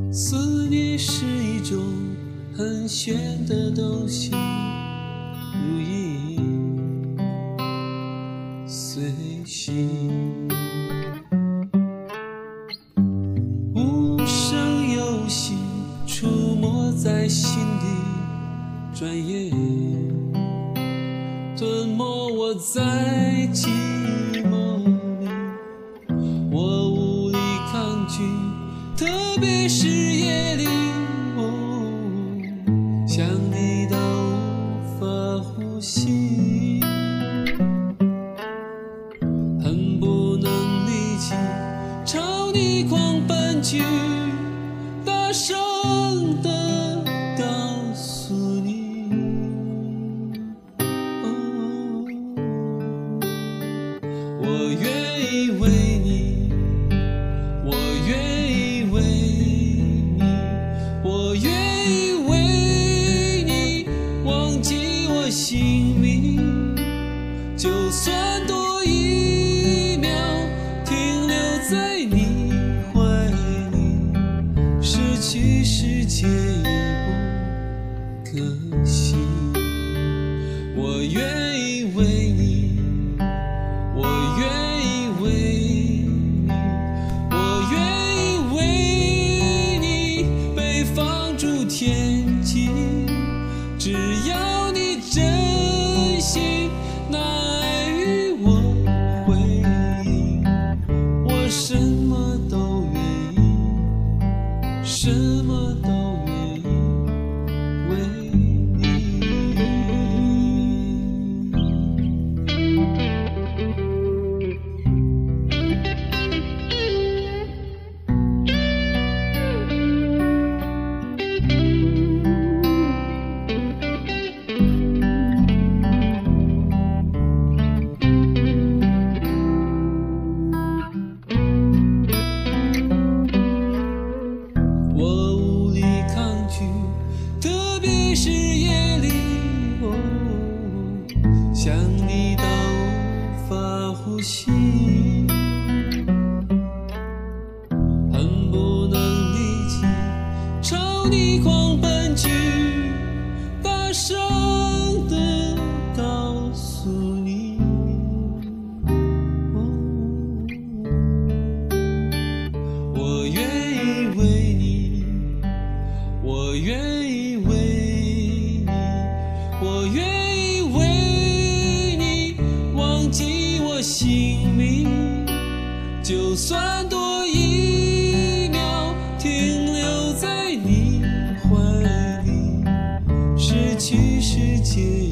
思念是一种很玄的东西，如影随形，无声有息，出没在心底，转眼吞没我在寂寞里，我无力抗拒，特别是夜里，想你到无法呼吸，恨不能立即朝你狂奔去，大声地告诉你，我愿意为你，我愿意为你，我愿意为你忘记我姓名，就算多一秒停留在你怀里，失去世界也不可惜。我愿意为你，我愿意为你，我愿意为你被放逐天际，只要你真心拿爱与我回应，我什么都愿意，什么都愿意为你。我无力抗拒，特别是夜里，想你到无法呼吸，恨不能立即朝你狂奔去，大声地告诉你，我愿意为你，我愿意为你，我愿意为你忘记我姓名，就算多一秒停留在你怀里，失去世界